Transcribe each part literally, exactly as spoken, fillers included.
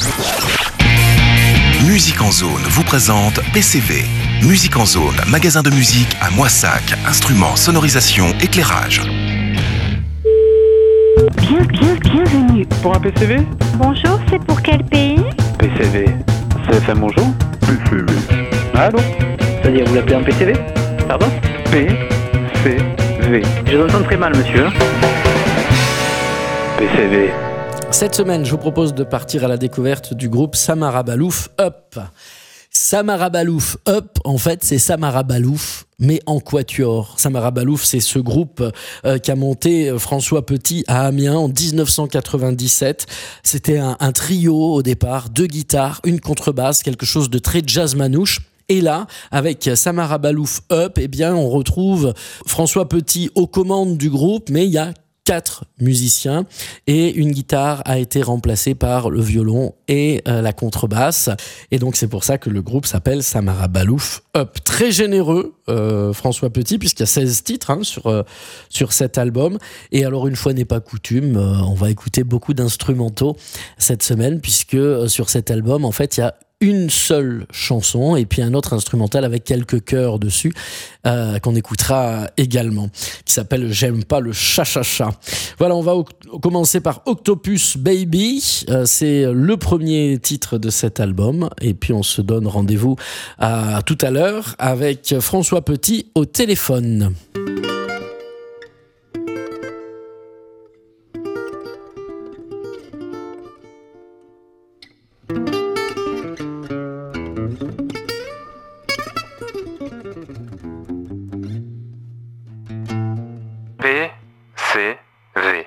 Musique en Zone vous présente P C V. Musique en Zone, magasin de musique à Moissac. Instruments, sonorisation, éclairage. Bien, bien, bienvenue. Pour un P C V? Bonjour, c'est pour quel pays? P C V. C F M, bonjour? P C V. Allô? C'est-à-dire, vous l'appelez un P C V? Pardon? P C V. Je vous entends très mal, monsieur. P C V. Cette semaine, je vous propose de partir à la découverte du groupe Samara Balouf Up. Samara Balouf Up, en fait, c'est Samara Balouf, mais en quatuor. Samara Balouf, c'est ce groupe euh, qu'a monté François Petit à Amiens en dix-neuf cent quatre-vingt-dix-sept. C'était un, un trio au départ, deux guitares, une contrebasse, quelque chose de très jazz manouche. Et là, avec Samara Balouf Up, eh bien, on retrouve François Petit aux commandes du groupe, mais il y a quatre musiciens et une guitare a été remplacée par le violon et euh, la contrebasse. Et donc, c'est pour ça que le groupe s'appelle Samara Balouf Up. Très généreux, euh, François Petit, puisqu'il y a seize titres hein, sur, euh, sur cet album. Et alors, une fois n'est pas coutume, euh, on va écouter beaucoup d'instrumentaux cette semaine, puisque euh, sur cet album, en fait, il y a une seule chanson et puis un autre instrumental avec quelques chœurs dessus euh, qu'on écoutera également, qui s'appelle J'aime pas le cha-cha-cha. Voilà, on va o- commencer par Octopus Baby. Euh, c'est le premier titre de cet album et puis on se donne rendez-vous à tout à l'heure avec François Petit au téléphone. P C V.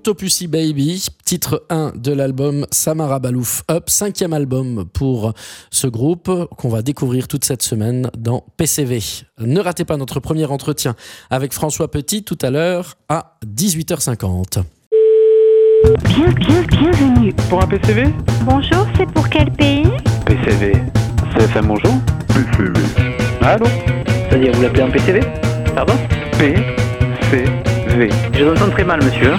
Octopussy Baby, titre un de l'album Samara Balouf Up, cinquième album pour ce groupe qu'on va découvrir toute cette semaine dans P C V. Ne ratez pas notre premier entretien avec François Petit tout à l'heure à dix-huit heures cinquante. Bien, bien, bienvenue. Pour un P C V? Bonjour, c'est pour quel pays? P C V. C F M bonjour. P C V. Allô? C'est-à-dire, vous l'appelez un P C V? Pardon? P C V. Je vous entends très mal, monsieur.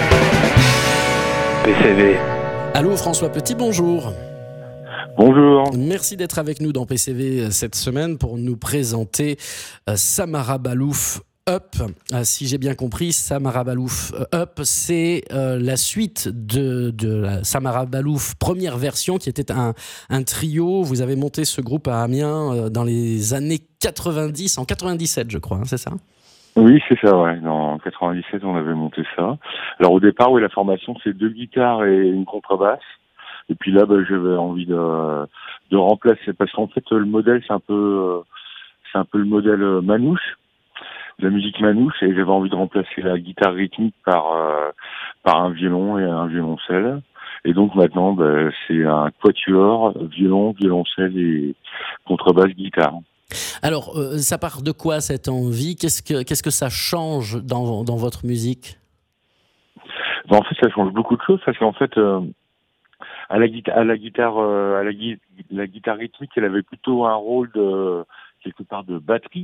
P C V. Allô François Petit, bonjour. Bonjour. Merci d'être avec nous dans P C V cette semaine pour nous présenter euh, Samara Balouf Up. Euh, si j'ai bien compris, Samara Balouf Up, c'est euh, la suite de, de la Samara Balouf première version qui était un, un trio. Vous avez monté ce groupe à Amiens euh, dans les années quatre-vingt-dix, en quatre-vingt-dix-sept je crois, hein, c'est ça ? Oui, c'est ça, ouais. En quatre-vingt-dix-sept, on avait monté ça. Alors au départ, oui, la formation, c'est deux guitares et une contrebasse. Et puis là, bah, j'avais envie de, de remplacer, parce qu'en fait, le modèle, c'est un peu, c'est un peu le modèle manouche, de la musique manouche, et j'avais envie de remplacer la guitare rythmique par, euh, par un violon et un violoncelle. Et donc maintenant, bah, c'est un quatuor, violon, violoncelle et contrebasse, guitare. Alors, euh, ça part de quoi cette envie ? Qu'est-ce que, qu'est-ce que ça change dans, dans votre musique ? Ben, en fait, ça change beaucoup de choses, parce qu'en fait, euh, à la guitare, à la guitare, euh, à la, gui- la guitare rythmique, elle avait plutôt un rôle de quelque part de batterie,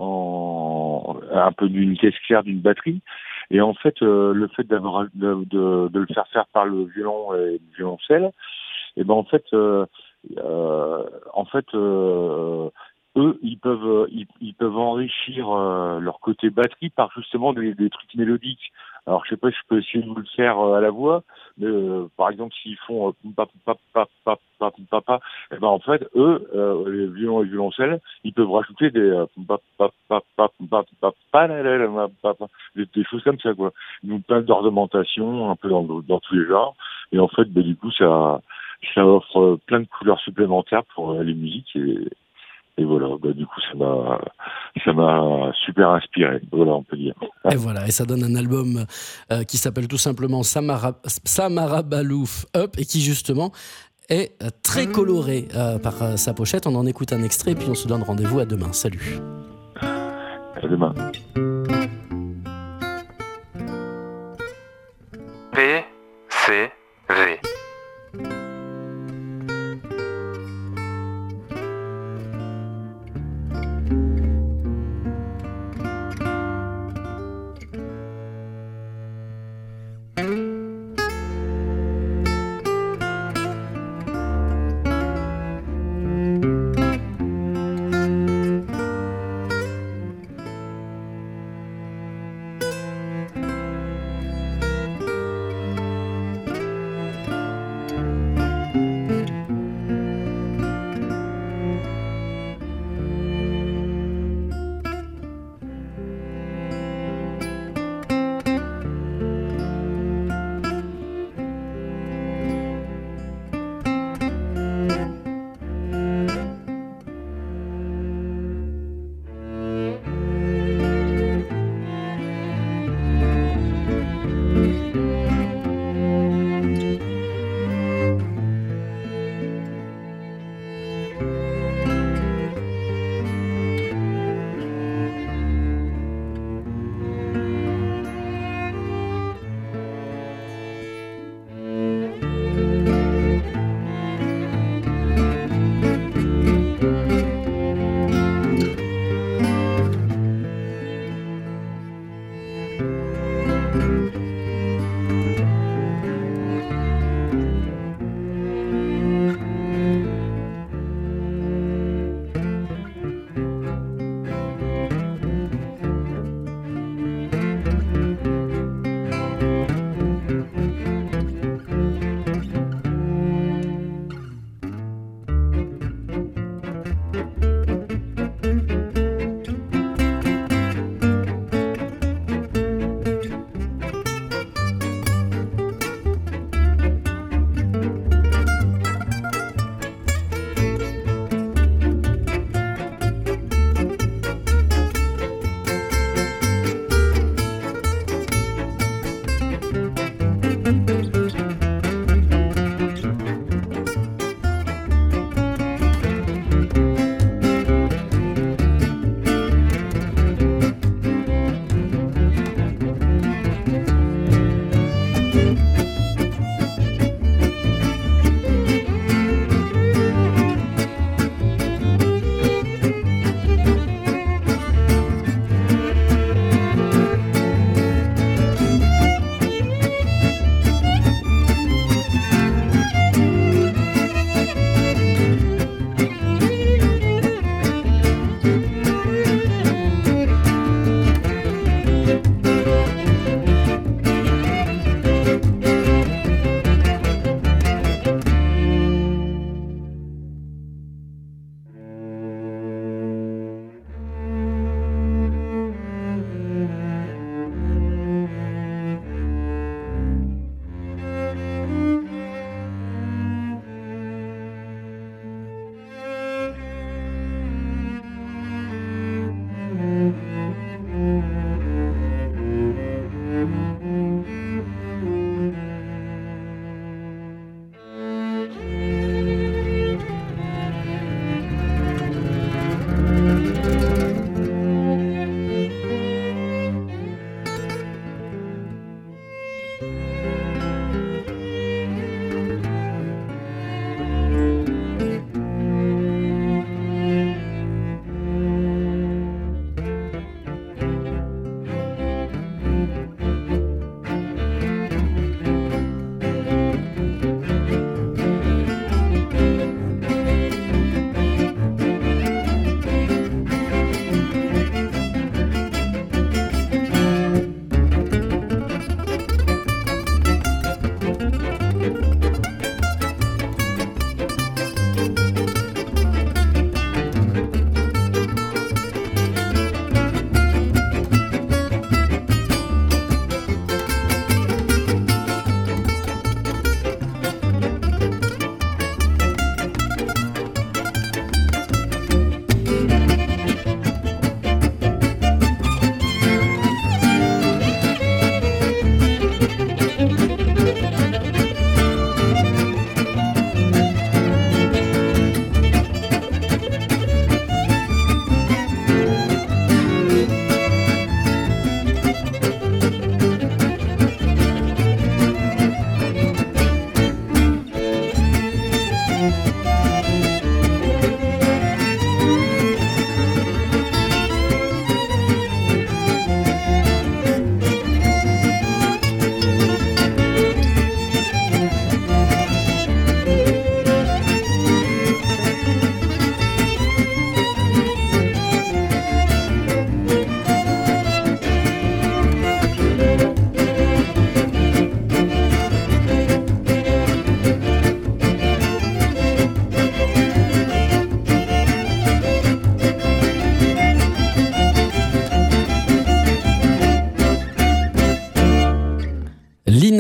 en un peu d'une caisse claire d'une batterie. Et en fait, euh, le fait d'avoir de, de, de le faire faire par le violon et le violoncelle, et ben en fait, euh, euh, en fait. Euh, eux, ils peuvent, ils, ils peuvent enrichir euh, leur côté batterie par justement des, des trucs mélodiques. Alors, je sais pas si je peux essayer de vous le faire euh, à la voix, mais euh, par exemple, s'ils font euh, papa, papa, papa, papa, papa, et ben en fait, eux, euh, les violons et violoncelles, ils peuvent rajouter des euh, papa, papa, papa, papa, papa, des, des choses comme ça, quoi. Donc, plein d'ornementation, un peu dans, dans tous les genres. Et en fait, ben, du coup, ça, ça offre plein de couleurs supplémentaires pour euh, les musiques et Et voilà, bah, du coup, ça m'a, ça m'a super inspiré. Voilà, on peut dire. Et voilà, et ça donne un album euh, qui s'appelle tout simplement Samara, Samara Balouf Up et qui justement est euh, très coloré euh, par euh, sa pochette. On en écoute un extrait et puis on se donne rendez-vous à demain. Salut. À demain. P C V.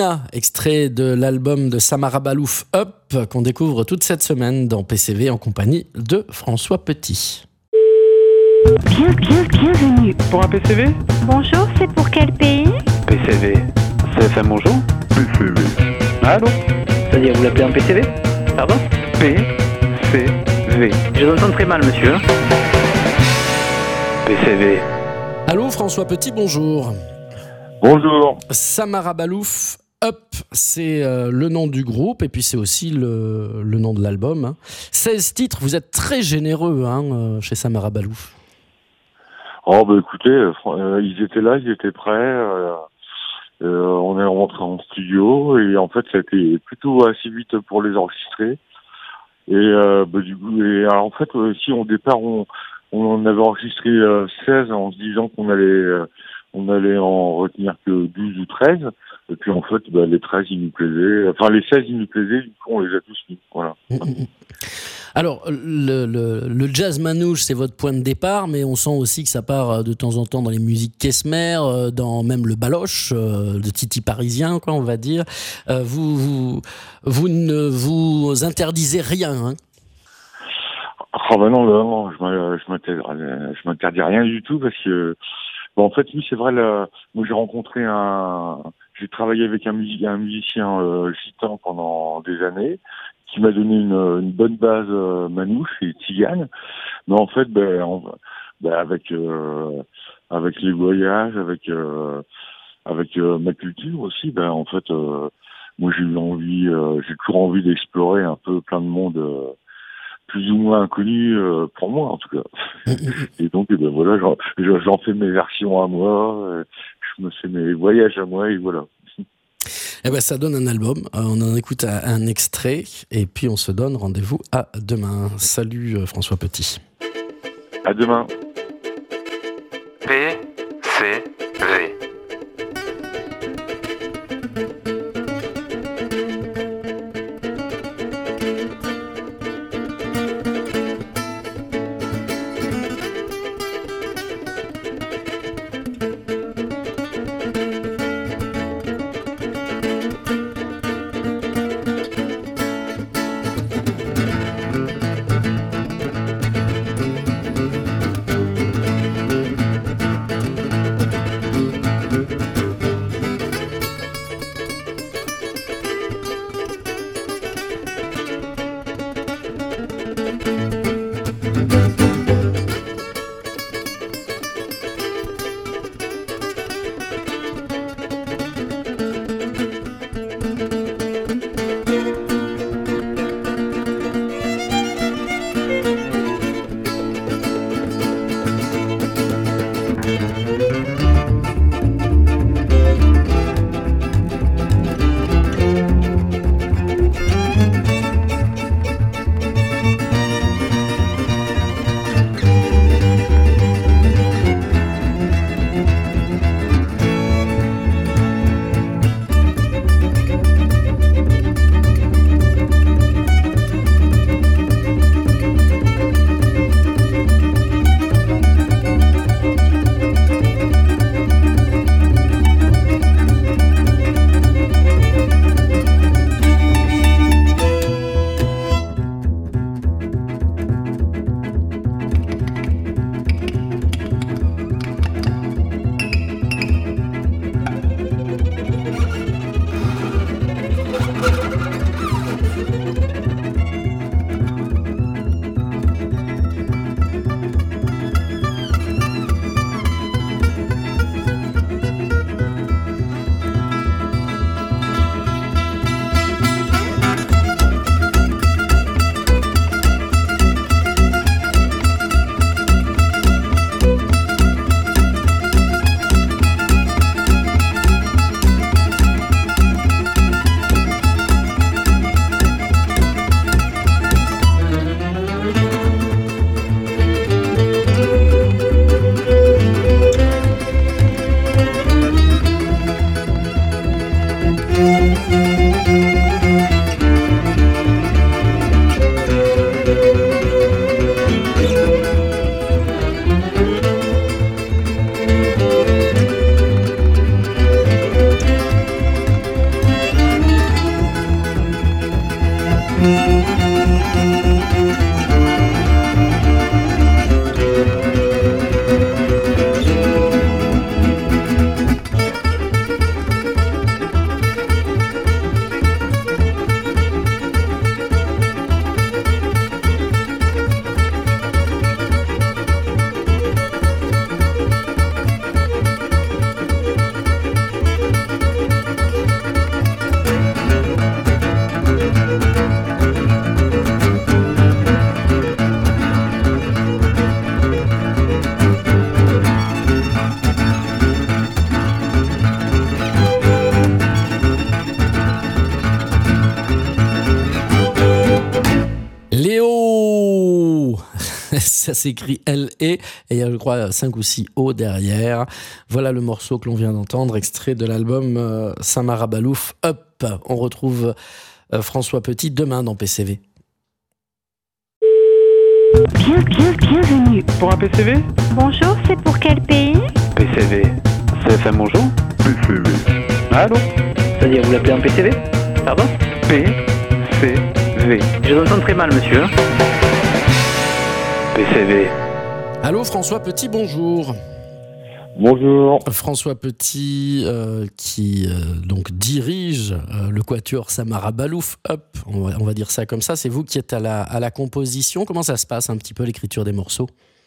Tina, extrait de l'album de Samara Balouf Up, qu'on découvre toute cette semaine dans P C V en compagnie de François Petit. Bien, bien, bienvenue. Pour un P C V? Bonjour, c'est pour quel pays? P C V. C F M, bonjour. P C V. Allô? C'est-à-dire, vous l'appelez un P C V? Pardon? P C V. Je vous entends très mal, monsieur. P C V. Allô François Petit, bonjour. Bonjour. Samara Balouf Up, c'est euh, le nom du groupe et puis c'est aussi le, le nom de l'album. Hein. seize titres, vous êtes très généreux hein, euh, chez Samara Balouf. Oh bah écoutez, euh, ils étaient là, ils étaient prêts. Euh, euh, on est rentré en studio et en fait ça a été plutôt assez vite pour les enregistrer. Et euh, bah, du coup, et alors, en fait, euh, si au départ on, on avait enregistré euh, seize en se disant qu'on allait euh, on allait en retenir que douze ou treize. Et puis en fait, bah, les treize, ils nous plaisaient. Enfin, les seize, ils nous plaisaient. Du coup, on les a tous mis. Voilà. Alors, le, le, le jazz manouche, c'est votre point de départ, mais on sent aussi que ça part de temps en temps dans les musiques Kesmer, dans même le baloche, le titi parisien, quoi, on va dire. Vous, vous, vous ne vous interdisez rien, hein? Ah bah non, non, je m'interdis, je m'interdis rien du tout parce que, bon, en fait, oui, c'est vrai, là, moi j'ai rencontré un, j'ai travaillé avec un, music, un musicien euh, gitan pendant des années, qui m'a donné une, une bonne base euh, manouche et tzigane. Mais en fait, ben, on, ben avec euh, avec les voyages, avec euh, avec euh, ma culture aussi, ben en fait, euh, moi j'ai eu envie, euh, j'ai toujours envie d'explorer un peu plein de mondes euh, plus ou moins inconnus euh, pour moi en tout cas. Et donc, ben voilà, j'en, j'en fais mes versions à moi, euh, je me fais mes voyages à moi et voilà. Eh ben, ça donne un album. Euh, on en écoute un, un extrait et puis on se donne rendez-vous à demain. Salut euh, François Petit. À demain. P C V. Ça s'écrit L E et il y a, je crois, cinq ou six O derrière. Voilà le morceau que l'on vient d'entendre, extrait de l'album euh, Samara Balouf, Up. On retrouve euh, François Petit demain dans P C V. Bien, bien, bienvenue. Pour un P C V? Bonjour, c'est pour quel pays? P C V. C F M, bonjour. P C V. Allô? C'est-à-dire, vous l'appelez un P C V? Pardon? P C V. Je vous entends très mal, monsieur. P C V. Allô François Petit, bonjour. Bonjour. François Petit euh, qui euh, donc dirige euh, le quatuor Samara Balouf, Up, on va, on va dire ça comme ça. C'est vous qui êtes à la, à la composition. Comment ça se passe un petit peu l'écriture des morceaux?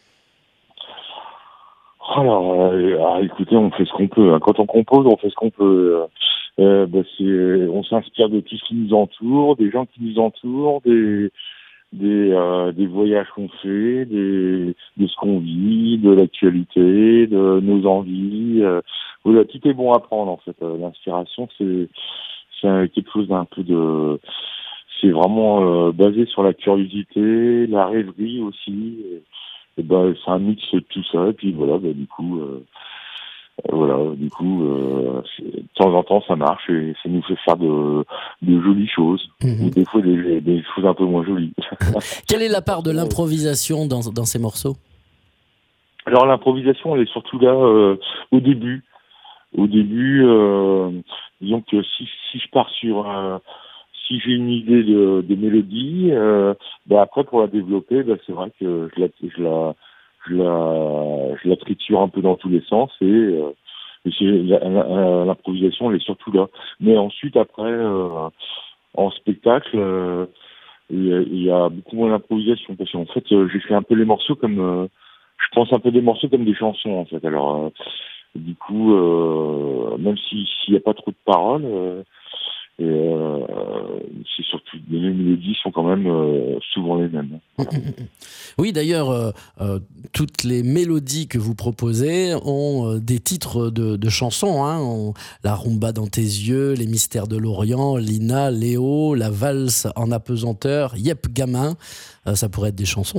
Alors, euh, ah, écoutez, on fait ce qu'on peut. Quand on compose, on fait ce qu'on peut. Euh, bah, c'est, on s'inspire de tout ce qui nous entoure, des gens qui nous entourent, des des euh, des voyages qu'on fait, des de ce qu'on vit, de l'actualité, de nos envies. Euh, voilà, tout est bon à prendre en fait. Euh, l'inspiration, c'est c'est quelque chose d'un peu de, c'est vraiment euh, basé sur la curiosité, la rêverie aussi. Et, et ben c'est un mix de tout ça. Et puis voilà, bah, du coup. Euh, Voilà, du coup, euh, de temps en temps, ça marche et ça nous fait faire de, de jolies choses, mmh. ou des fois des, des choses un peu moins jolies. Quelle est la part de l'improvisation dans, dans ces morceaux? Alors l'improvisation, elle est surtout là euh, au début. Au début, euh, disons que si, si je pars sur, euh, si j'ai une idée de, de mélodie, euh, bah après pour la développer, bah c'est vrai que je la, je la Je la, je la triture un peu dans tous les sens et, euh, et c'est, la, la, l'improvisation elle est surtout là. Mais ensuite après euh, en spectacle euh, il, y a, il y a beaucoup moins d'improvisation parce qu'en fait euh, j'ai fait un peu les morceaux comme euh, je pense un peu des morceaux comme des chansons en fait. Alors euh, du coup euh, même si s'il n'y a pas trop de paroles euh, et euh, c'est surtout les mélodies sont quand même euh, souvent les mêmes. Voilà. Oui, d'ailleurs, euh, euh, toutes les mélodies que vous proposez ont euh, des titres de, de chansons. Hein, on, la rumba dans tes yeux, les mystères de l'Orient, Lina, Léo, la valse en apesanteur, Yep gamin, euh, ça pourrait être des chansons.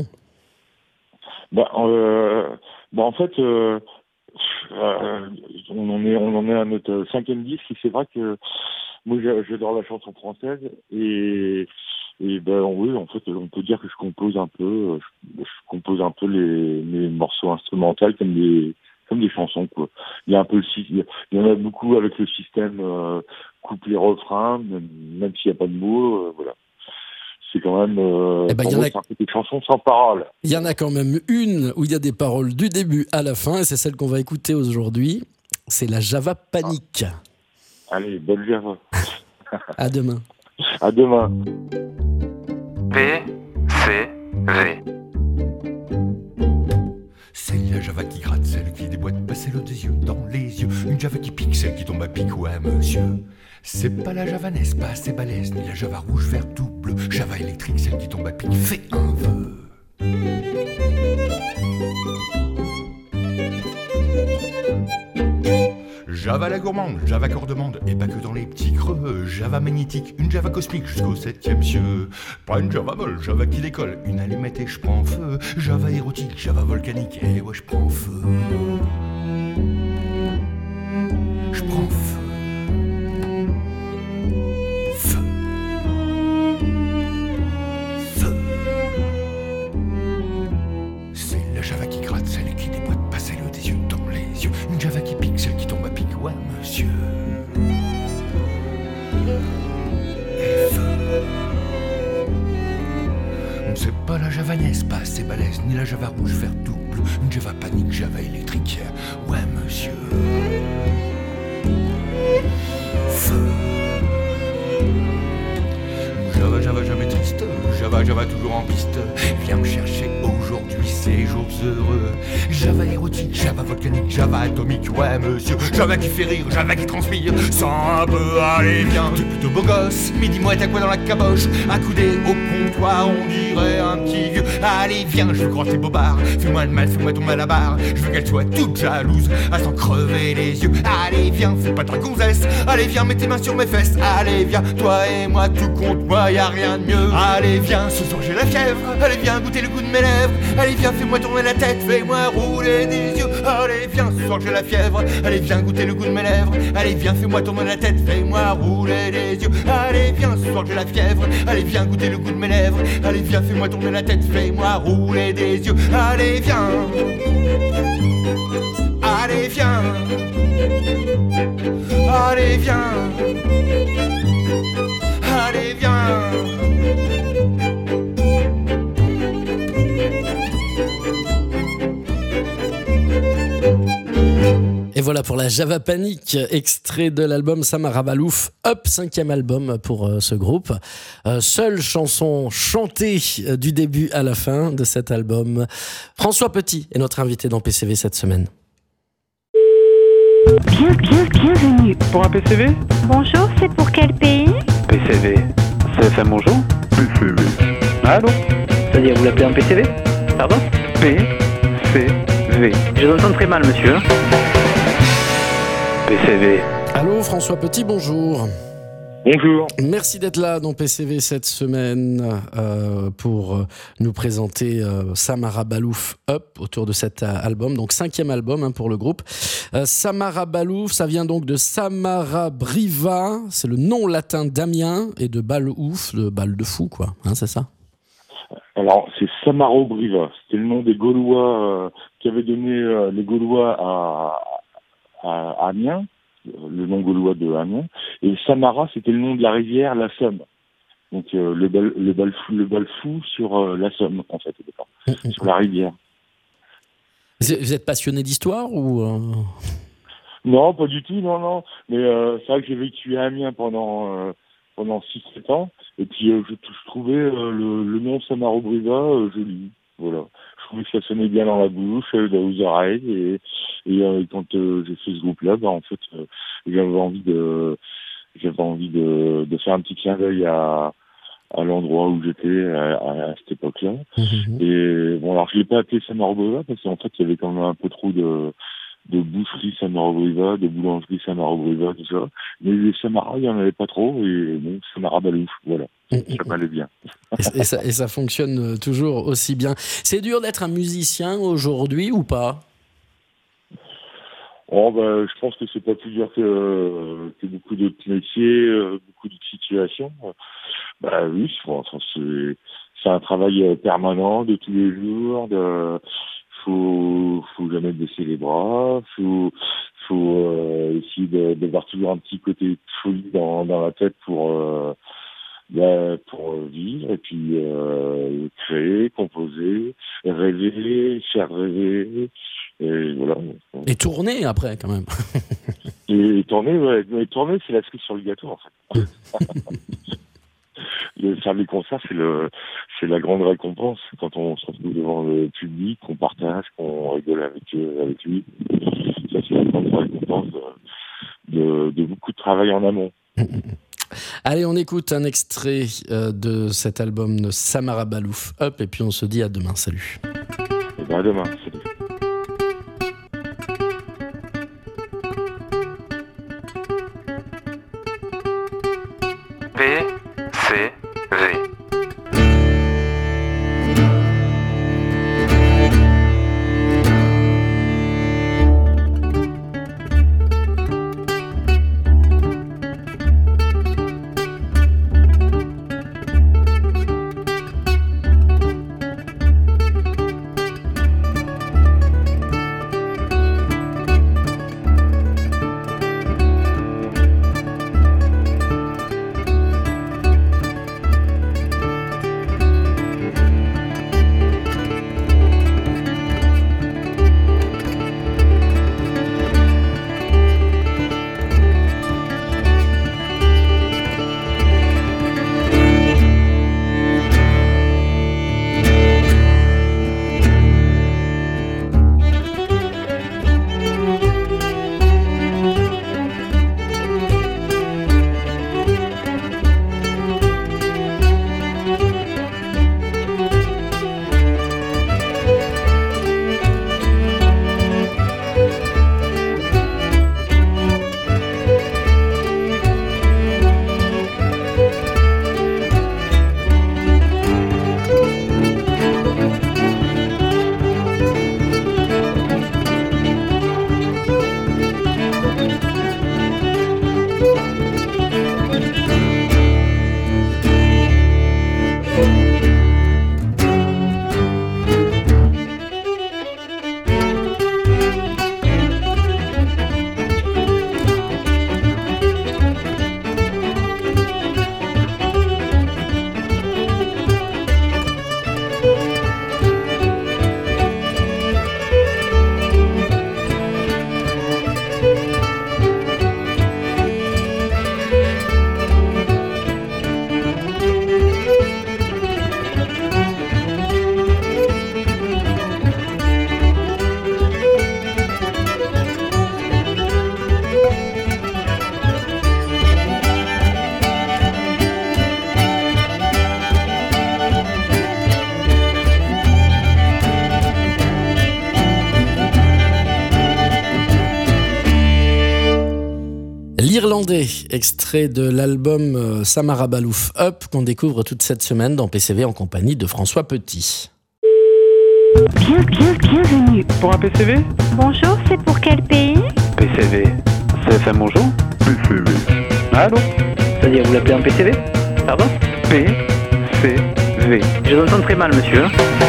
Bah, euh, bah en fait, euh, euh, on en est, on en est à notre cinquième disque et c'est vrai que moi, j'adore la chanson française et, et ben oui, en fait, on peut dire que je compose un peu, je, je compose un peu les, les morceaux instrumentaux comme des, comme des chansons, quoi. Il y a un peu le, il y en a beaucoup avec le système euh, couplet-refrain, même, même s'il n'y a pas de mots, euh, voilà. C'est quand même, euh, eh ben, y en moi, a... c'est un peu des chansons sans paroles. Il y en a quand même une où il y a des paroles du début à la fin et c'est celle qu'on va écouter aujourd'hui. C'est la Java Panique. Ah. Allez, belle Java. À demain. À demain. P C V. C'est la Java qui gratte, celle qui déboîte, pas celle des yeux dans les yeux. Une Java qui pique, celle qui tombe à pic, ouais monsieur. C'est pas la Java n'est pas assez balèze, ni la Java rouge, vert, tout bleu. Java électrique, celle qui tombe à pic, fait un vœu. Java la gourmande, Java corps demande, et pas que dans les petits creux. Java magnétique, une Java cosmique jusqu'au septième cieux. Pas une Java molle, Java qui décolle, une allumette et je prends feu. Java érotique, Java volcanique, et ouais je prends feu. Je prends feu. Feu. Feu. C'est la Java qui gratte, celle qui déboîte, pas celle des yeux dans les yeux. Une Java qui pique, celle qui tombe à pic, ouais monsieur. Et feu. C'est pas la Java n'est pas assez balèze, ni la Java rouge, vert, tout bleu. Une Java panique, Java électrique, ouais monsieur. Feu. Java, Java, jamais triste, Java, Java toujours en piste. Viens me chercher aujourd'hui, ces jours heureux. Java érotique, Java volcanique, Java atomique, ouais monsieur. Java qui fait rire, Java qui transpire, sans un peu, allez viens. T'es plutôt beau gosse, mais dis-moi t'as quoi dans la caboche. Accoudé au comptoir, on dirait un petit vieux. Allez viens, je veux croire tes bobards. Fais-moi le mal, fais-moi ton mal à barre. Je veux qu'elle soit toute jalouse, à s'en crever les yeux. Allez viens, fais pas ta gonzesse. Allez viens, mets tes mains sur mes fesses. Allez viens, toi et moi tout compte, moi y a rien rien de mieux. Allez viens, ce soir j'ai la fièvre. Allez viens goûter le goût de mes lèvres. Allez viens, fais-moi tourner la tête, fais-moi rouler des yeux. Allez viens, ce soir j'ai la fièvre. Allez viens goûter le goût de mes lèvres. Allez viens, fais-moi tourner la tête, fais-moi rouler des yeux. Allez viens, ce soir j'ai la fièvre. Allez viens goûter le goût de mes lèvres. Allez viens, fais-moi tourner la tête, fais-moi rouler des yeux. Allez viens. Allez viens. Allez viens. Allez viens. Et voilà pour la Java Panic, extrait de l'album Samara Balouf, Up, cinquième album pour euh, ce groupe. Euh, seule chanson chantée euh, du début à la fin de cet album. François Petit est notre invité dans P C V cette semaine. Bien, bien, bienvenue. Pour un P C V? Bonjour, c'est pour quel pays? P C V. C F M, bonjour? P C V. Allô? C'est-à-dire, vous l'appelez un P C V? Pardon? P C V. Je vous entends très mal, monsieur. P C V. Allô, François Petit, bonjour. Bonjour. Merci d'être là dans P C V cette semaine euh, pour nous présenter euh, Samara Balouf Up autour de cet euh, album, donc cinquième album hein, pour le groupe. Euh, Samara Balouf, ça vient donc de Samara Briva, c'est le nom latin d'Amiens, et de Balouf, de balle de fou quoi, hein, c'est ça? Alors, c'est Samaro Briva. C'était le nom des Gaulois euh, qui avaient donné euh, les Gaulois à, à, à Amiens, le nom gaulois de Amiens. Et Samara, c'était le nom de la rivière, la Somme. Donc, euh, le bal, le bal fou, le bal fou sur euh, la Somme, en fait, au départ, mmh. sur la rivière. Vous êtes passionné d'histoire ou euh... Non, pas du tout, non, non. Mais euh, c'est vrai que j'ai vécu à Amiens pendant euh, pendant six sept ans. Et puis, euh, je, je trouvais euh, le, le nom Samaro Briva euh, joli. Voilà. Je trouvais que ça sonnait bien dans la bouche, euh, aux oreilles. Et, et euh, quand euh, j'ai fait ce groupe-là, bah, en fait, euh, j'avais envie de j'avais envie de, de faire un petit clin d'œil à, à l'endroit où j'étais à, à cette époque-là. Mmh. Et bon, alors je l'ai pas appelé Samaro Briva parce qu'en fait, il y avait quand même un peu trop de de boucherie Samara Briva, de boulangerie Samara Briva, tout ça. Mais les Samara, il n'y en avait pas trop, et bon, Samara Balouf, voilà. Ça m'allait bien. et, et, ça, et ça fonctionne toujours aussi bien. C'est dur d'être un musicien aujourd'hui ou pas? Oh, bah, je pense que c'est pas plus dur que, que beaucoup d'autres métiers, beaucoup d'autres situations. Bah oui, enfin, c'est, c'est un travail permanent de tous les jours, de... Faut, faut jamais baisser les bras, faut, faut euh, essayer de, d'avoir toujours un petit côté de folie dans, dans la tête pour, euh, bah, pour vivre et puis euh, créer, composer, rêver, faire rêver, et voilà. Et tourner après quand même. et, et tourner, ouais, et tourner, c'est la cerise sur le gâteau en fait. Le faire des concerts, c'est le, c'est la grande récompense quand on se retrouve devant le public, qu'on partage, qu'on rigole avec eux, avec lui. Ça, c'est la grande récompense de, de, de beaucoup de travail en amont. Allez, on écoute un extrait euh, de cet album de Samara Balouf Up, et puis on se dit à demain. Salut. Et bien à demain. Salut. P C V. L'Irlandais, extrait de l'album euh, Samara Balouf Up qu'on découvre toute cette semaine dans P C V en compagnie de François Petit. Bien, bien, bienvenue. Pour un P C V? Bonjour, c'est pour quel pays? P C V. C F M bonjour? P C V. Allô? C'est-à-dire, vous l'appelez un P C V? Pardon? P C V. Je vous entends très mal, monsieur.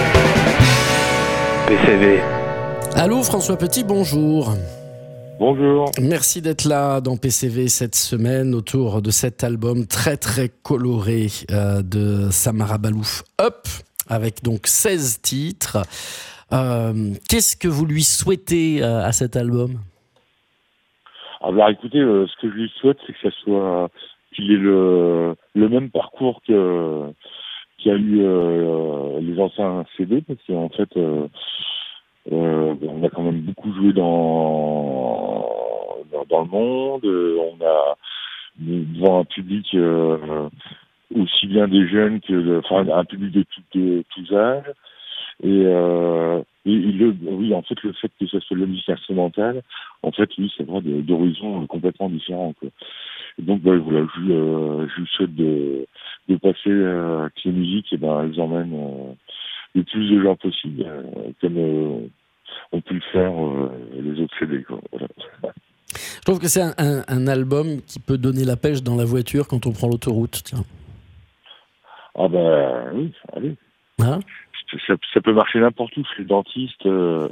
P C V. Allô François Petit, bonjour. Bonjour. Merci d'être là dans P C V cette semaine autour de cet album très très coloré euh, de Samara Balouf Up, avec donc seize titres. Euh, qu'est-ce que vous lui souhaitez euh, à cet album? Alors écoutez, euh, ce que je lui souhaite, c'est que ça soit qu'il ait le, le même parcours que qu'il y a eu euh, les anciens C D, parce qu'en fait euh, euh, on a quand même beaucoup joué dans dans, dans le monde, on a devant un public euh, aussi bien des jeunes que de, enfin un public de, tout, de tous âges. Et, euh, et, et le, oui, en fait, le fait que ça soit de la musique instrumentale, en fait, oui, c'est vrai, d'horizons complètement différents, quoi. Et donc, bah, voilà, je, euh, je lui souhaite de, de passer euh, que les musiques, et ben, elles emmènent euh, le plus de gens possible, euh, comme euh, ont pu le faire euh, les autres C D, quoi. Voilà. Je trouve que c'est un, un, un album qui peut donner la pêche dans la voiture quand on prend l'autoroute. Tiens. Ah ben oui, allez. Hein? Ça, ça peut marcher n'importe où, chez le dentiste. Euh...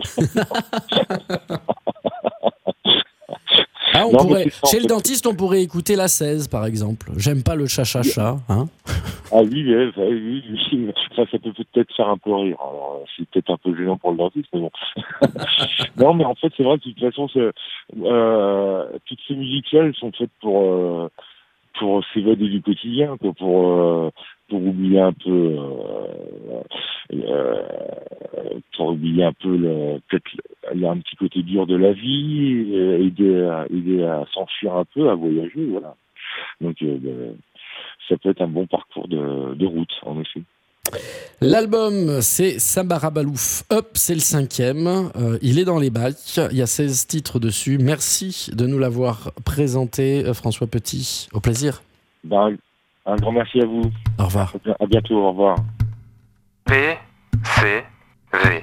Ah, on non, pourrait, ça, chez en le fait... dentiste, on pourrait écouter la seize, par exemple. J'aime pas le cha-cha-cha. Hein? Ah oui, oui, oui, oui. Enfin, ça peut peut-être faire un peu rire. Alors, c'est peut-être un peu gênant pour le dentiste, mais bon. Non, mais en fait, c'est vrai que de toute façon, c'est, euh, toutes ces musiques-là, elles sont faites pour... Euh, pour s'évader du quotidien, quoi, pour euh, pour oublier un peu euh, euh, pour oublier un peu le, peut-être il y a un petit côté dur de la vie, et aider à, aider à s'enfuir un peu, à voyager, voilà. Donc euh, ben, ça peut être un bon parcours de, de route, en effet. L'album, c'est Samara Balouf Up, c'est le cinquième. Euh, il est dans les bacs. Il y a seize titres dessus. Merci de nous l'avoir présenté, François Petit. Au plaisir. Ben, un grand merci à vous. Au revoir. À bientôt, au revoir. P C V.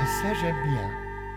ça j'aime bien.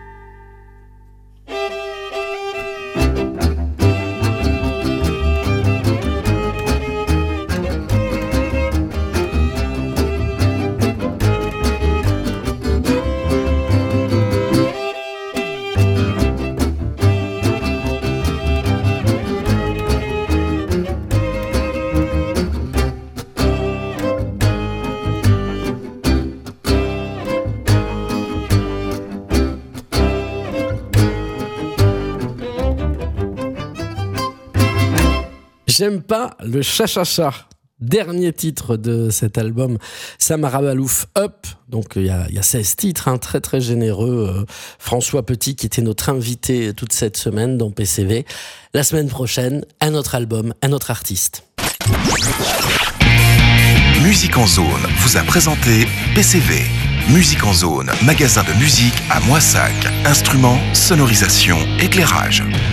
J'aime pas le cha-cha-cha. Dernier titre de cet album, Samara Balouf Up. Donc il y a, y a seize titres, hein, très très généreux. Euh, François Petit qui était notre invité toute cette semaine dans P C V. La semaine prochaine, un autre album, un autre artiste. Musique en zone vous a présenté P C V. Musique en zone, magasin de musique à Moissac. Instruments, sonorisation, éclairage.